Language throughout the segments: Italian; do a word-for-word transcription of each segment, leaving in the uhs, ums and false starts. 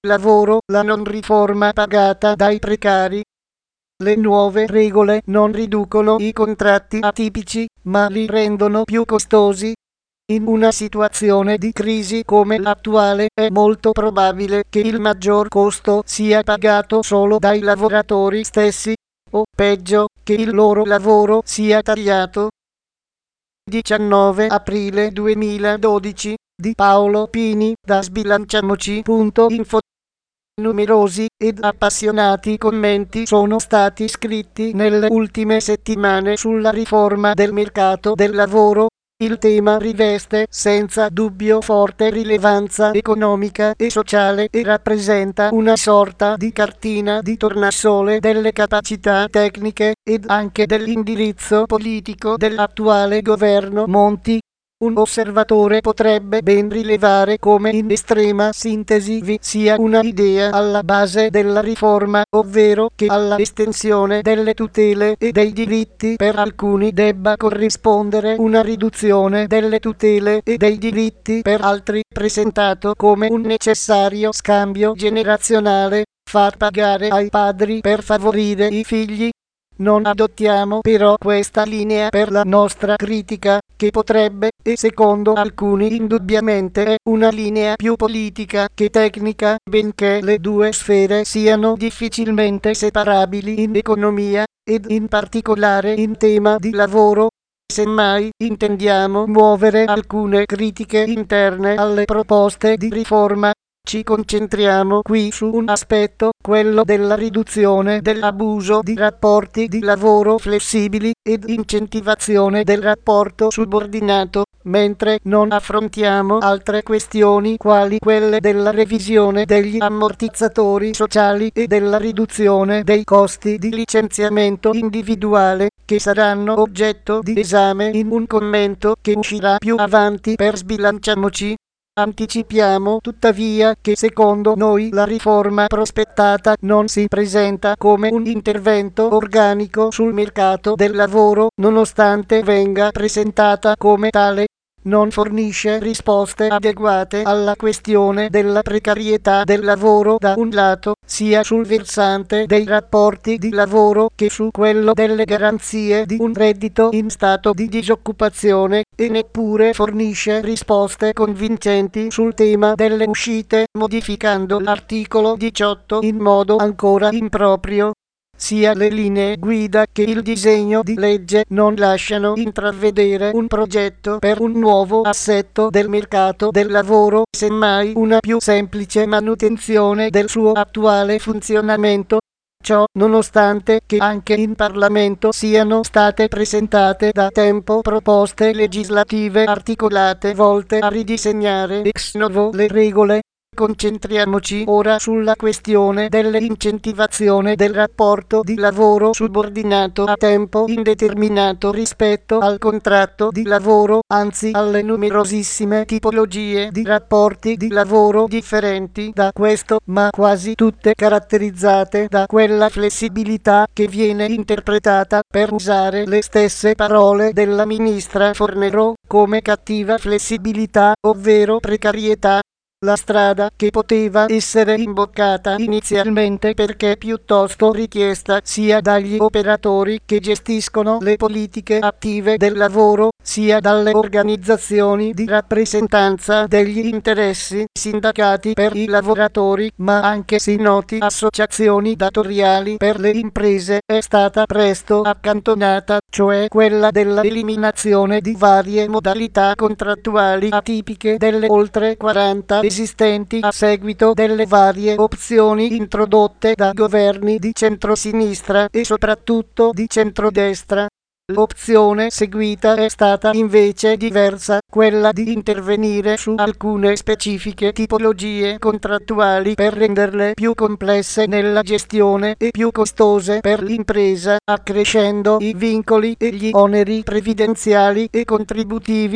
lavoro, la non riforma pagata dai precari. Le nuove regole non riducono i contratti atipici, ma li rendono più costosi. In una situazione di crisi come l'attuale è molto probabile che il maggior costo sia pagato solo dai lavoratori stessi, o peggio, che il loro lavoro sia tagliato. diciannove aprile duemiladodici, di Paolo Pini, da sbilanciamoci punto info. Numerosi ed appassionati commenti sono stati scritti nelle ultime settimane sulla riforma del mercato del lavoro. Il tema riveste senza dubbio forte rilevanza economica e sociale e rappresenta una sorta di cartina di tornasole delle capacità tecniche ed anche dell'indirizzo politico dell'attuale governo Monti. Un osservatore potrebbe ben rilevare come in estrema sintesi vi sia una idea alla base della riforma, ovvero che alla estensione delle tutele e dei diritti per alcuni debba corrispondere una riduzione delle tutele e dei diritti per altri, presentato come un necessario scambio generazionale, far pagare ai padri per favorire i figli. Non adottiamo però questa linea per la nostra critica, che potrebbe, e secondo alcuni indubbiamente è una linea più politica che tecnica, benché le due sfere siano difficilmente separabili in economia, ed in particolare in tema di lavoro. Semmai intendiamo muovere alcune critiche interne alle proposte di riforma, ci concentriamo qui su un aspetto, quello della riduzione dell'abuso di rapporti di lavoro flessibili ed incentivazione del rapporto subordinato, mentre non affrontiamo altre questioni quali quelle della revisione degli ammortizzatori sociali e della riduzione dei costi di licenziamento individuale, che saranno oggetto di esame in un commento che uscirà più avanti per Sbilanciamoci. Anticipiamo tuttavia che secondo noi la riforma prospettata non si presenta come un intervento organico sul mercato del lavoro, nonostante venga presentata come tale. Non fornisce risposte adeguate alla questione della precarietà del lavoro da un lato, sia sul versante dei rapporti di lavoro che su quello delle garanzie di un reddito in stato di disoccupazione, e neppure fornisce risposte convincenti sul tema delle uscite, modificando l'articolo diciotto in modo ancora improprio. Sia le linee guida che il disegno di legge non lasciano intravedere un progetto per un nuovo assetto del mercato del lavoro, semmai una più semplice manutenzione del suo attuale funzionamento. Ciò nonostante che anche in Parlamento siano state presentate da tempo proposte legislative articolate volte a ridisegnare ex novo le regole. Concentriamoci ora sulla questione dell'incentivazione del rapporto di lavoro subordinato a tempo indeterminato rispetto al contratto di lavoro, anzi alle numerosissime tipologie di rapporti di lavoro differenti da questo, ma quasi tutte caratterizzate da quella flessibilità che viene interpretata, per usare le stesse parole della ministra Fornero, come cattiva flessibilità, ovvero precarietà. La strada che poteva essere imboccata inizialmente perché piuttosto richiesta sia dagli operatori che gestiscono le politiche attive del lavoro, sia dalle organizzazioni di rappresentanza degli interessi, sindacati per i lavoratori, ma anche sinoti associazioni datoriali per le imprese, è stata presto accantonata, cioè quella dell'eliminazione di varie modalità contrattuali atipiche delle oltre quaranta esistenti a seguito delle varie opzioni introdotte da governi di centrosinistra e soprattutto di centrodestra. L'opzione seguita è stata invece diversa, quella di intervenire su alcune specifiche tipologie contrattuali per renderle più complesse nella gestione e più costose per l'impresa, accrescendo i vincoli e gli oneri previdenziali e contributivi.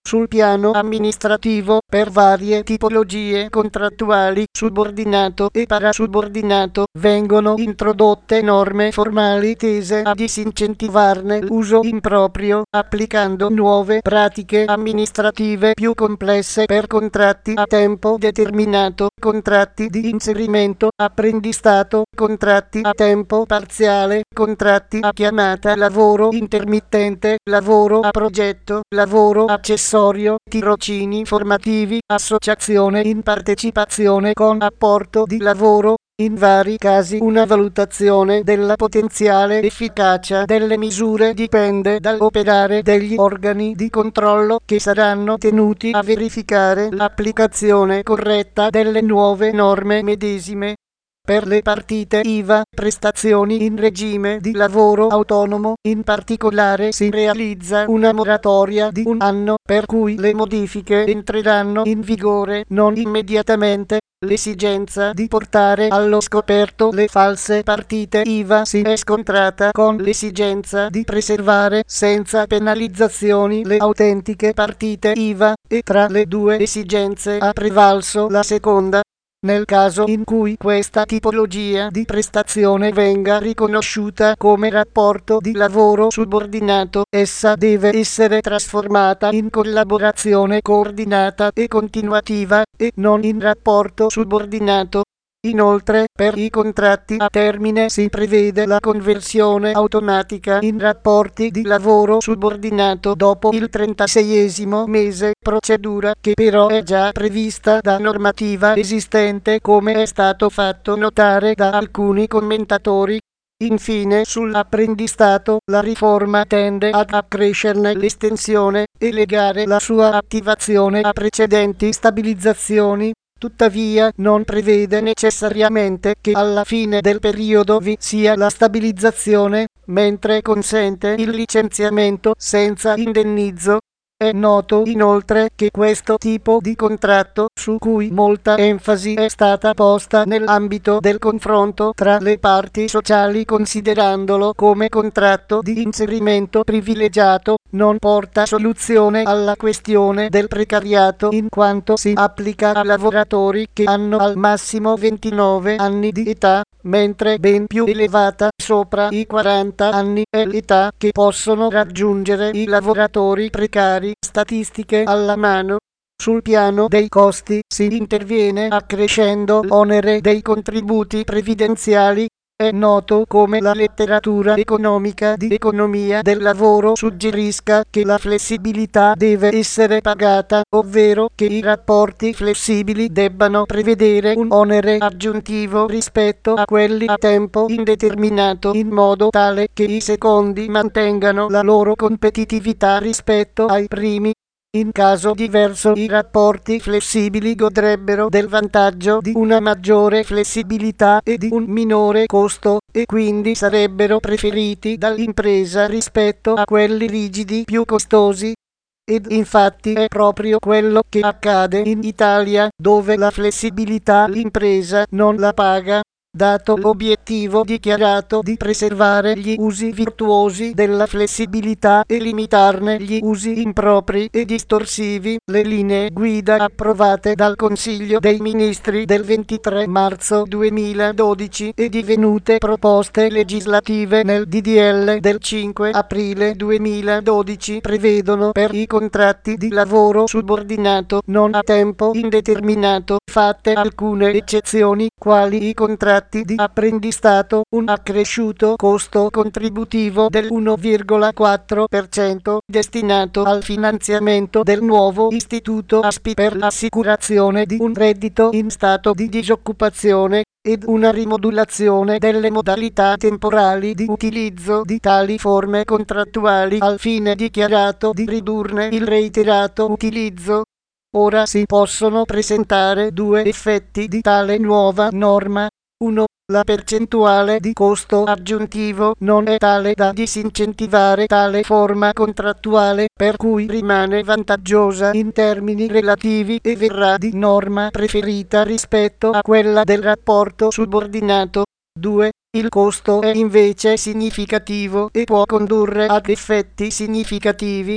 Sul piano amministrativo, per varie tipologie contrattuali, subordinato e parasubordinato, vengono introdotte norme formali tese a disincentivarne l'uso improprio, applicando nuove pratiche amministrative più complesse per contratti a tempo determinato, contratti di inserimento, apprendistato, contratti a tempo parziale, contratti a chiamata, lavoro intermittente, lavoro a progetto, lavoro accessorio, tirocini formativi, associazione in partecipazione con apporto di lavoro. In vari casi una valutazione della potenziale efficacia delle misure dipende dall'operare degli organi di controllo che saranno tenuti a verificare l'applicazione corretta delle nuove norme medesime. Per le partite I V A, prestazioni in regime di lavoro autonomo, in particolare si realizza una moratoria di un anno, per cui le modifiche entreranno in vigore non immediatamente. L'esigenza di portare allo scoperto le false partite I V A si è scontrata con l'esigenza di preservare senza penalizzazioni le autentiche partite I V A, e tra le due esigenze ha prevalso la seconda. Nel caso in cui questa tipologia di prestazione venga riconosciuta come rapporto di lavoro subordinato, essa deve essere trasformata in collaborazione coordinata e continuativa, e non in rapporto subordinato. Inoltre, per i contratti a termine si prevede la conversione automatica in rapporti di lavoro subordinato dopo il trentaseiesimo mese, procedura che però è già prevista da normativa esistente, come è stato fatto notare da alcuni commentatori. Infine, sull'apprendistato, la riforma tende ad accrescerne l'estensione e legare la sua attivazione a precedenti stabilizzazioni. Tuttavia non prevede necessariamente che alla fine del periodo vi sia la stabilizzazione, mentre consente il licenziamento senza indennizzo. È noto inoltre che questo tipo di contratto, su cui molta enfasi è stata posta nell'ambito del confronto tra le parti sociali considerandolo come contratto di inserimento privilegiato, non porta soluzione alla questione del precariato, in quanto si applica a lavoratori che hanno al massimo ventinove anni di età, mentre ben più elevata, sopra i quaranta anni, è l'età che possono raggiungere i lavoratori precari. Statistiche alla mano. Sul piano dei costi si interviene accrescendo l'onere dei contributi previdenziali. È noto come la letteratura economica di economia del lavoro suggerisca che la flessibilità deve essere pagata, ovvero che i rapporti flessibili debbano prevedere un onere aggiuntivo rispetto a quelli a tempo indeterminato, in modo tale che i secondi mantengano la loro competitività rispetto ai primi. In caso diverso i rapporti flessibili godrebbero del vantaggio di una maggiore flessibilità e di un minore costo, e quindi sarebbero preferiti dall'impresa rispetto a quelli rigidi più costosi. Ed infatti è proprio quello che accade in Italia, dove la flessibilità l'impresa non la paga. Dato l'obiettivo dichiarato di preservare gli usi virtuosi della flessibilità e limitarne gli usi impropri e distorsivi, le linee guida approvate dal Consiglio dei Ministri del ventitré marzo duemiladodici e divenute proposte legislative nel D D L del cinque aprile duemiladodici prevedono per i contratti di lavoro subordinato non a tempo indeterminato, fatte alcune eccezioni, quali i contratti di apprendistato, un accresciuto costo contributivo del uno virgola quattro per cento destinato al finanziamento del nuovo istituto A S P I per l'assicurazione di un reddito in stato di disoccupazione, ed una rimodulazione delle modalità temporali di utilizzo di tali forme contrattuali al fine dichiarato di ridurne il reiterato utilizzo. Ora si possono presentare due effetti di tale nuova norma. uno. La percentuale di costo aggiuntivo non è tale da disincentivare tale forma contrattuale, per cui rimane vantaggiosa in termini relativi e verrà di norma preferita rispetto a quella del rapporto subordinato. due. Il costo è invece significativo e può condurre ad effetti significativi.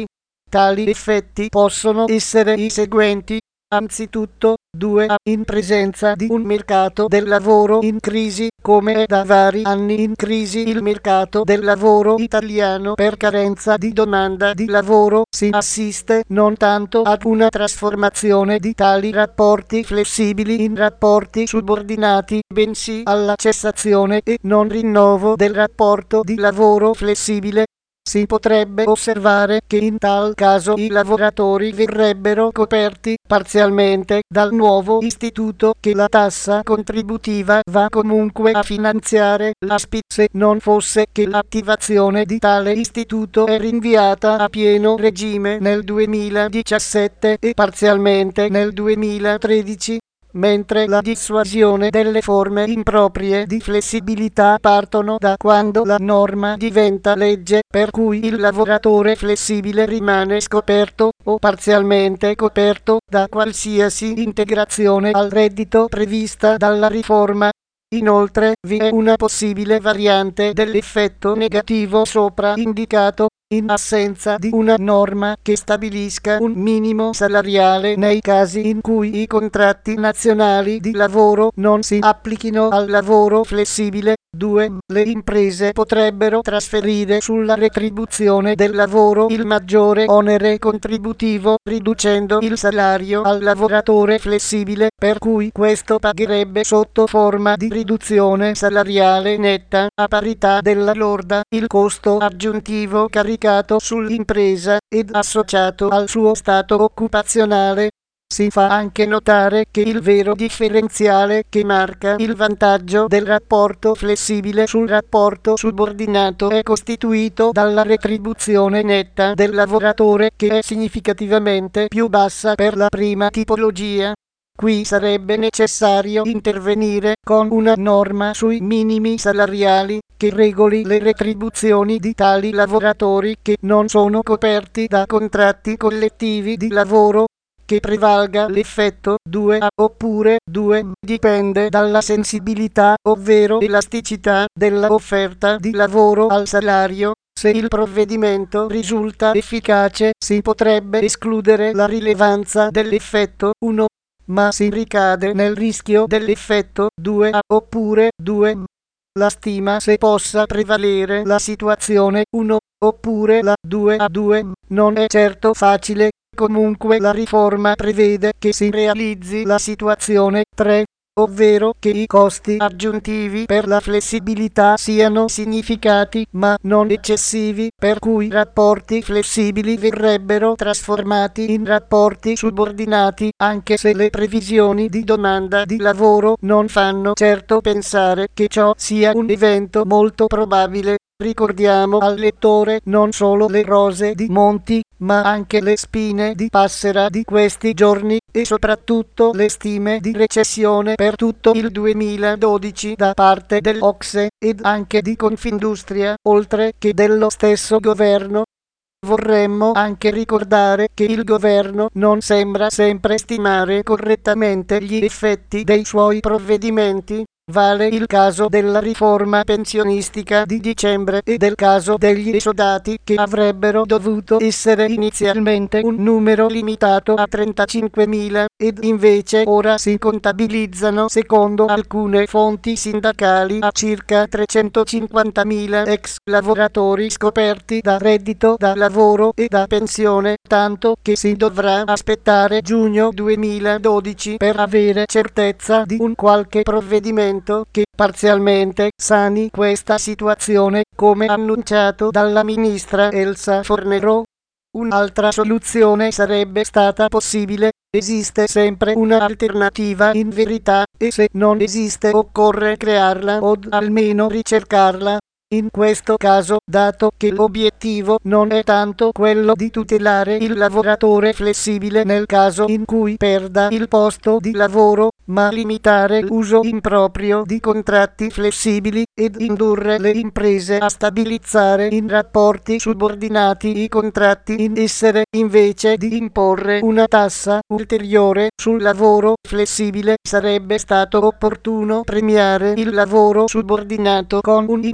Tali effetti possono essere i seguenti. Anzitutto, due In presenza di un mercato del lavoro in crisi, come è da vari anni in crisi il mercato del lavoro italiano per carenza di domanda di lavoro, si assiste non tanto ad una trasformazione di tali rapporti flessibili in rapporti subordinati, bensì alla cessazione e non rinnovo del rapporto di lavoro flessibile. Si potrebbe osservare che in tal caso i lavoratori verrebbero coperti parzialmente dal nuovo istituto che la tassa contributiva va comunque a finanziare. La S P I, se non fosse che l'attivazione di tale istituto è rinviata a pieno regime nel duemiladiciassette e parzialmente nel duemilatredici. Mentre la dissuasione delle forme improprie di flessibilità partono da quando la norma diventa legge, per cui il lavoratore flessibile rimane scoperto o parzialmente coperto da qualsiasi integrazione al reddito prevista dalla riforma. Inoltre, vi è una possibile variante dell'effetto negativo sopra indicato. In assenza di una norma che stabilisca un minimo salariale nei casi in cui i contratti nazionali di lavoro non si applichino al lavoro flessibile, due Le imprese potrebbero trasferire sulla retribuzione del lavoro il maggiore onere contributivo, riducendo il salario al lavoratore flessibile, per cui questo pagherebbe sotto forma di riduzione salariale netta, a parità della lorda, il costo aggiuntivo caricato sull'impresa ed associato al suo stato occupazionale. Si fa anche notare che il vero differenziale che marca il vantaggio del rapporto flessibile sul rapporto subordinato è costituito dalla retribuzione netta del lavoratore, che è significativamente più bassa per la prima tipologia. Qui sarebbe necessario intervenire con una norma sui minimi salariali che regoli le retribuzioni di tali lavoratori che non sono coperti da contratti collettivi di lavoro, che prevalga l'effetto due A oppure due dipende dalla sensibilità, ovvero elasticità, della offerta di lavoro al salario. Se il provvedimento risulta efficace, si potrebbe escludere la rilevanza dell'effetto uno, ma si ricade nel rischio dell'effetto due A oppure due. La stima se possa prevalere la situazione uno oppure la due A due non è certo facile. Comunque la riforma prevede che si realizzi la situazione tre, ovvero che i costi aggiuntivi per la flessibilità siano significati ma non eccessivi, per cui i rapporti flessibili verrebbero trasformati in rapporti subordinati, anche se le previsioni di domanda di lavoro non fanno certo pensare che ciò sia un evento molto probabile. Ricordiamo al lettore non solo le rose di Monti, ma anche le spine di Passera di questi giorni, e soprattutto le stime di recessione per tutto il duemiladodici da parte dell'O C S E ed anche di Confindustria, oltre che dello stesso governo. Vorremmo anche ricordare che il governo non sembra sempre stimare correttamente gli effetti dei suoi provvedimenti. Vale il caso della riforma pensionistica di dicembre e del caso degli esodati, che avrebbero dovuto essere inizialmente un numero limitato a trentacinquemila, ed invece ora si contabilizzano, secondo alcune fonti sindacali, a circa trecentocinquantamila ex lavoratori scoperti da reddito da lavoro e da pensione, tanto che si dovrà aspettare giugno duemiladodici per avere certezza di un qualche provvedimento che parzialmente sani questa situazione, come annunciato dalla ministra Elsa Fornero. Un'altra soluzione sarebbe stata possibile. Esiste sempre una alternativa in verità, e se non esiste occorre crearla o almeno ricercarla. In questo caso, dato che l'obiettivo non è tanto quello di tutelare il lavoratore flessibile nel caso in cui perda il posto di lavoro, ma limitare l'uso improprio di contratti flessibili ed indurre le imprese a stabilizzare in rapporti subordinati i contratti in essere, invece di imporre una tassa ulteriore sul lavoro flessibile, sarebbe stato opportuno premiare il lavoro subordinato con un incentivo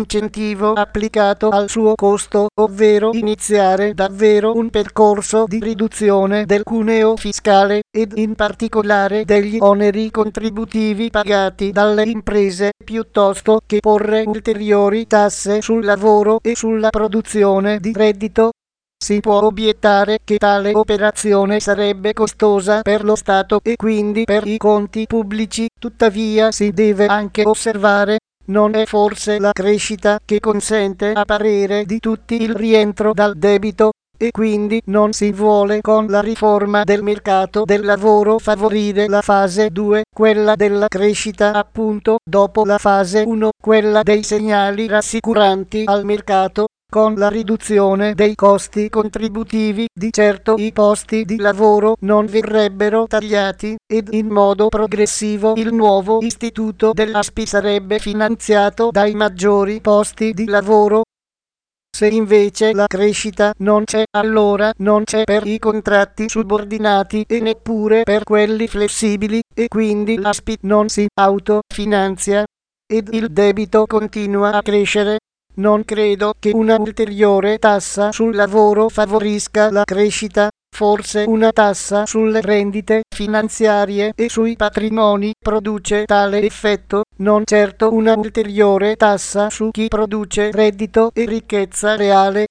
progressivo applicato al suo costo, ovvero iniziare davvero un percorso di riduzione del cuneo fiscale ed in particolare degli oneri contributivi pagati dalle imprese, piuttosto che porre ulteriori tasse sul lavoro e sulla produzione di reddito. Si può obiettare che tale operazione sarebbe costosa per lo Stato e quindi per i conti pubblici, tuttavia si deve anche osservare: non è forse la crescita che consente a parere di tutti il rientro dal debito, e quindi non si vuole con la riforma del mercato del lavoro favorire la fase due, quella della crescita appunto, dopo la fase uno, quella dei segnali rassicuranti al mercato? Con la riduzione dei costi contributivi, di certo i posti di lavoro non verrebbero tagliati, ed in modo progressivo il nuovo istituto dell'A S P I sarebbe finanziato dai maggiori posti di lavoro. Se invece la crescita non c'è, allora non c'è per i contratti subordinati e neppure per quelli flessibili, e quindi l'A S P I non si autofinanzia, ed il debito continua a crescere. Non credo che una ulteriore tassa sul lavoro favorisca la crescita. Forse una tassa sulle rendite finanziarie e sui patrimoni produce tale effetto, non certo una ulteriore tassa su chi produce reddito e ricchezza reale.